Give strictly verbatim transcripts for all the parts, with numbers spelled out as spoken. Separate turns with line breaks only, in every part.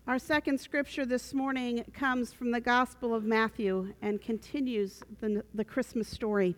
Our second scripture this morning comes from the Gospel of Matthew and continues the, the Christmas story.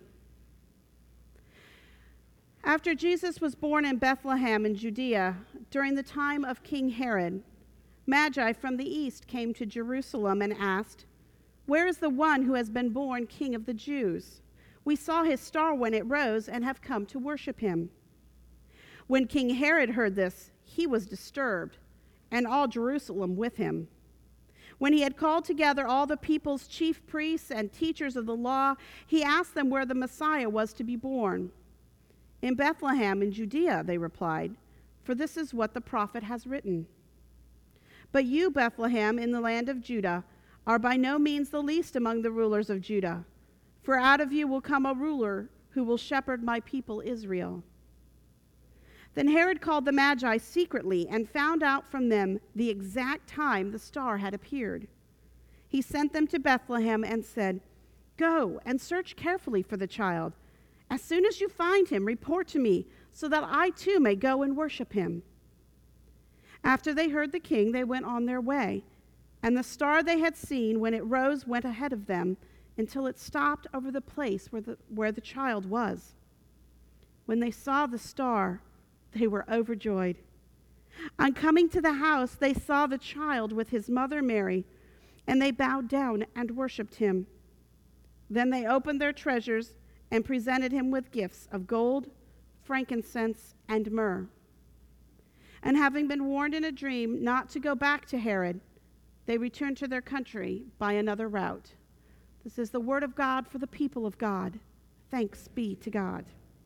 After Jesus was born in Bethlehem in Judea, during the time of King Herod, Magi from the east came to Jerusalem and asked, "Where is the one who has been born King of the Jews? We saw his star when it rose and have come to worship him." When King Herod heard this, he was disturbed, and all Jerusalem with him. When he had called together all the people's chief priests and teachers of the law, he asked them where the Messiah was to be born. "In Bethlehem in Judea," they replied, "for this is what the prophet has written. But you, Bethlehem, in the land of Judah, are by no means the least among the rulers of Judah, for out of you will come a ruler who will shepherd my people Israel." Then Herod called the Magi secretly and found out from them the exact time the star had appeared. He sent them to Bethlehem and said, "Go and search carefully for the child. As soon as you find him, report to me, so that I too may go and worship him." After they heard the king, they went on their way, and the star they had seen when it rose went ahead of them until it stopped over the place where the, where the child was. When they saw the star, they were overjoyed. On coming to the house, they saw the child with his mother Mary, and they bowed down and worshipped him. Then they opened their treasures and presented him with gifts of gold, frankincense, and myrrh. And having been warned in a dream not to go back to Herod, they returned to their country by another route. This is the word of God for the people of God. Thanks be to God.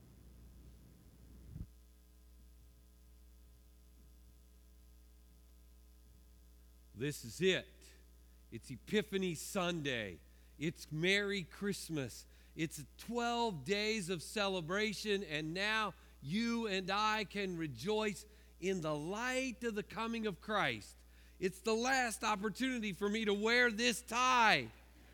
This is it. It's Epiphany Sunday. It's Merry Christmas. It's twelve days of celebration, and now you and I can rejoice in the light of the coming of Christ. It's the last opportunity for me to wear this tie.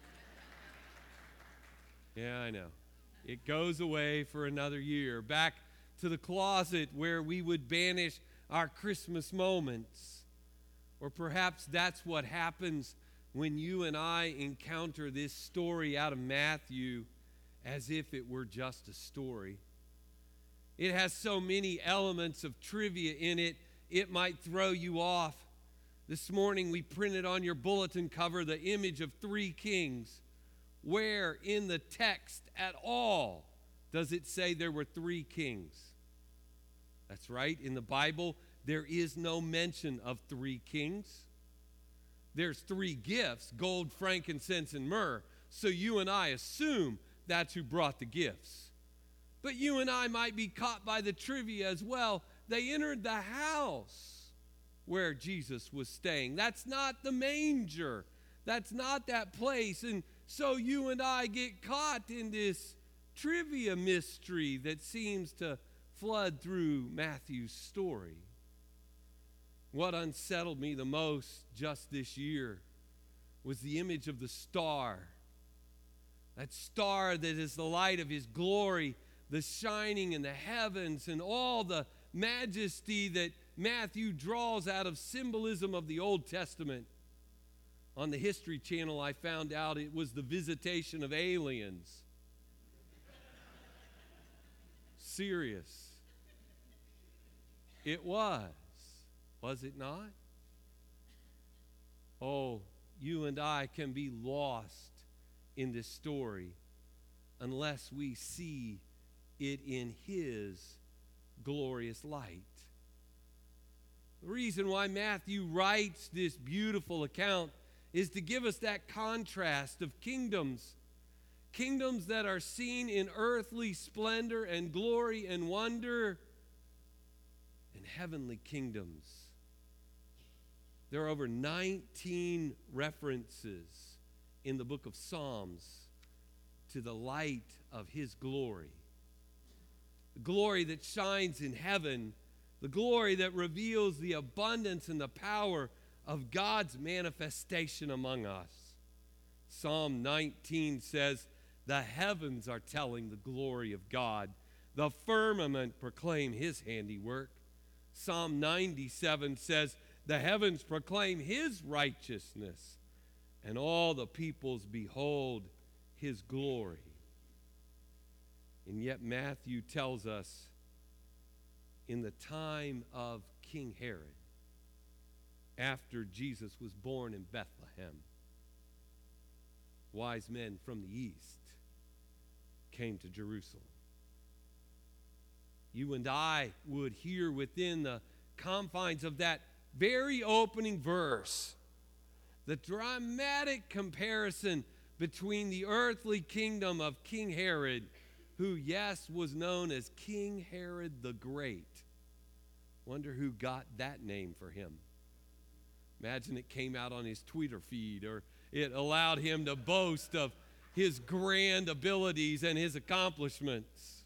Yeah, I know. It goes away for another year, back to the closet where we would banish our Christmas moments. Or perhaps that's what happens when you and I encounter this story out of Matthew as if it were just a story. It has so many elements of trivia in it, it might throw you off. This morning we printed on your bulletin cover the image of three kings. Where in the text at all does it say there were three kings? That's right, in the Bible, there is no mention of three kings. There's three gifts, gold, frankincense, and myrrh. So you and I assume that's who brought the gifts. But you and I might be caught by the trivia as well. They entered the house where Jesus was staying. That's not the manger. That's not that place. And so you and I get caught in this trivia mystery that seems to flood through Matthew's story. What unsettled me the most just this year was the image of the star. That star that is the light of his glory, the shining in the heavens, and all the majesty that Matthew draws out of symbolism of the Old Testament. On the History Channel, I found out it was the visitation of aliens. Serious. It was. Was it not? Oh, you and I can be lost in this story unless we see it in his glorious light. The reason why Matthew writes this beautiful account is to give us that contrast of kingdoms. Kingdoms that are seen in earthly splendor and glory and wonder, and heavenly kingdoms. There are over nineteen references in the book of Psalms to the light of his glory. The glory that shines in heaven, the glory that reveals the abundance and the power of God's manifestation among us. Psalm nineteen says, "The heavens are telling the glory of God. The firmament proclaim his handiwork." Psalm ninety-seven says, the heavens proclaim his righteousness, and all the peoples behold his glory. And yet Matthew tells us in the time of King Herod, after Jesus was born in Bethlehem, wise men from the east came to Jerusalem. You and I would hear within the confines of that very opening verse the dramatic comparison between the earthly kingdom of King Herod, who, yes, was known as King Herod the Great. Wonder who got that name for him. Imagine it came out on his Twitter feed, or it allowed him to boast of his grand abilities and his accomplishments.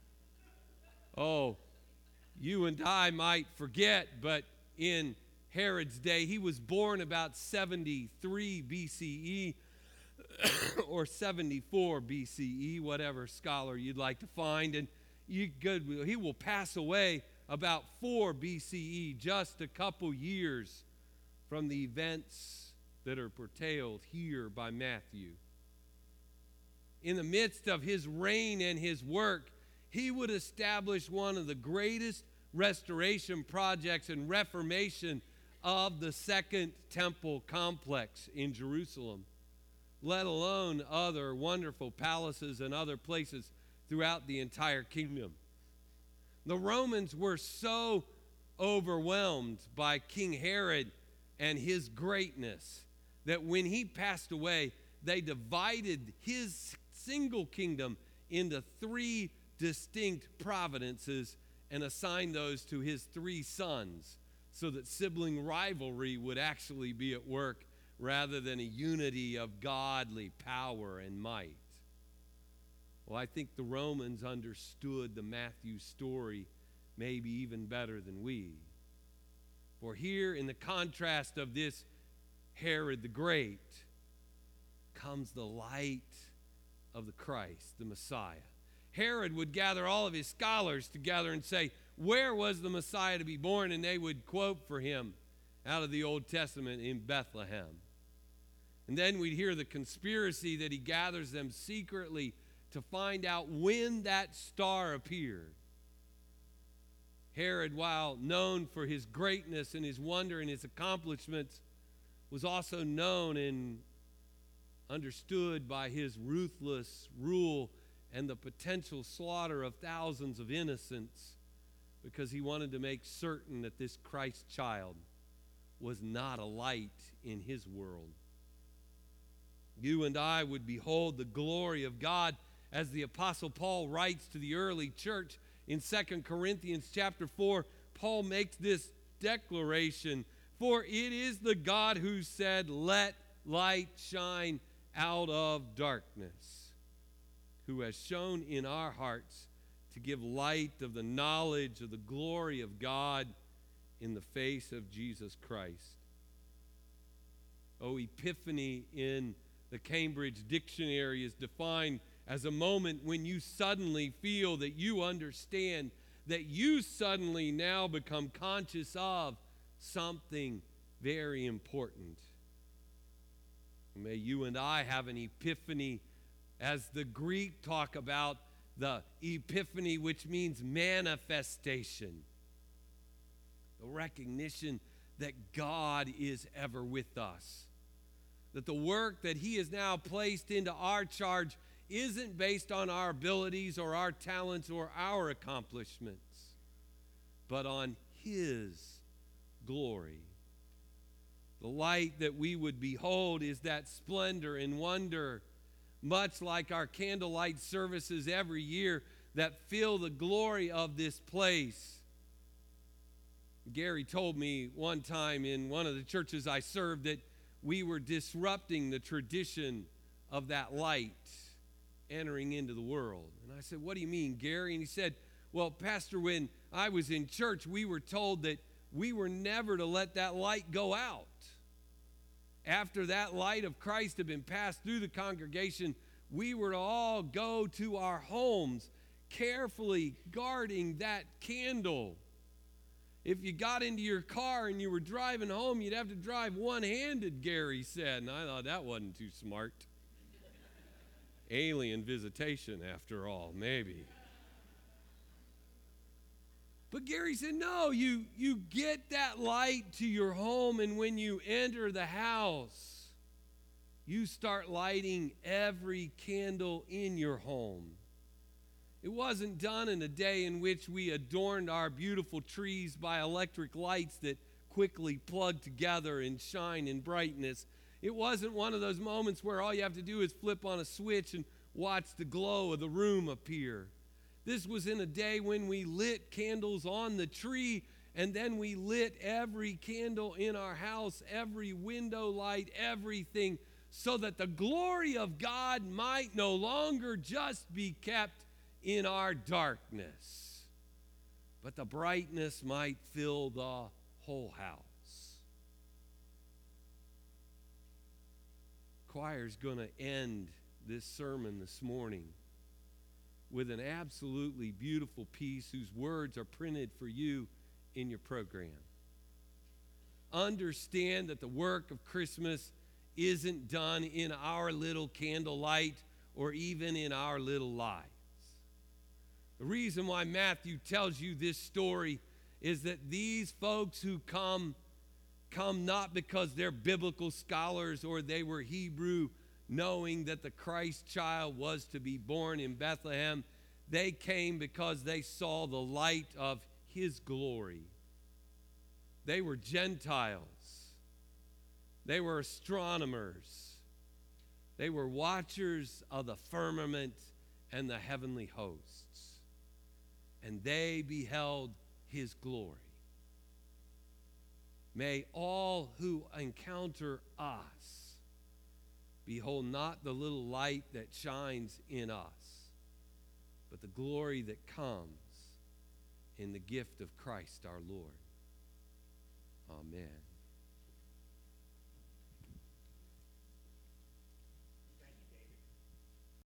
Oh, you and I might forget, but in Herod's day, he was born about seventy-three B C E or seventy-four B C E, whatever scholar you'd like to find, and you could, he will pass away about four B C E, just a couple years from the events that are portrayed here by Matthew. In the midst of his reign and his work, he would establish one of the greatest restoration projects and reformation of the Second Temple complex in Jerusalem, let alone other wonderful palaces and other places throughout the entire kingdom. The Romans were so overwhelmed by King Herod and his greatness that when he passed away, they divided his single kingdom into three distinct providences and assigned those to his three sons, so that sibling rivalry would actually be at work rather than a unity of godly power and might. Well, I think the Romans understood the Matthew story maybe even better than we. For here, in the contrast of this Herod the Great, comes the light of the Christ, the Messiah. Herod would gather all of his scholars together and say, where was the Messiah to be born? And they would quote for him out of the Old Testament in Bethlehem. And then we'd hear the conspiracy that he gathers them secretly to find out when that star appeared. Herod, while known for his greatness and his wonder and his accomplishments, was also known and understood by his ruthless rule and the potential slaughter of thousands of innocents, because he wanted to make certain that this Christ child was not a light in his world. You and I would behold the glory of God, as the Apostle Paul writes to the early church in Second Corinthians chapter four. Paul makes this declaration, for it is the God who said, let light shine out of darkness, who has shown in our hearts to give light of the knowledge of the glory of God in the face of Jesus Christ. Oh, Epiphany in the Cambridge Dictionary is defined as a moment when you suddenly feel that you understand, that you suddenly now become conscious of something very important. May you and I have an epiphany, as the Greek talk about the epiphany, which means manifestation. The recognition that God is ever with us. That the work that he has now placed into our charge isn't based on our abilities or our talents or our accomplishments, but on his glory. The light that we would behold is that splendor and wonder, much like our candlelight services every year that fill the glory of this place. Gary told me one time in one of the churches I served that we were disrupting the tradition of that light entering into the world. And I said, what do you mean, Gary? And he said, well, Pastor, when I was in church, we were told that we were never to let that light go out. After that light of Christ had been passed through the congregation, we were to all go to our homes, carefully guarding that candle. If you got into your car and you were driving home, you'd have to drive one-handed, Gary said. And I thought that wasn't too smart. Alien visitation, after all, maybe. But Gary said, no, you, you get that light to your home, and when you enter the house, you start lighting every candle in your home. It wasn't done in a day in which we adorned our beautiful trees by electric lights that quickly plug together and shine in brightness. It wasn't one of those moments where all you have to do is flip on a switch and watch the glow of the room appear. This was in a day when we lit candles on the tree, and then we lit every candle in our house, every window light, everything, so that the glory of God might no longer just be kept in our darkness, but the brightness might fill the whole house. Choir's going to end this sermon this morning with an absolutely beautiful piece whose words are printed for you in your program. Understand that the work of Christmas isn't done in our little candlelight or even in our little lives. The reason why Matthew tells you this story is that these folks who come, come not because they're biblical scholars or they were Hebrew, knowing that the Christ child was to be born in Bethlehem. They came because they saw the light of his glory. They were Gentiles. They were astronomers. They were watchers of the firmament and the heavenly hosts. And they beheld his glory. May all who encounter us behold not the little light that shines in us, but the glory that comes in the gift of Christ our Lord. Amen.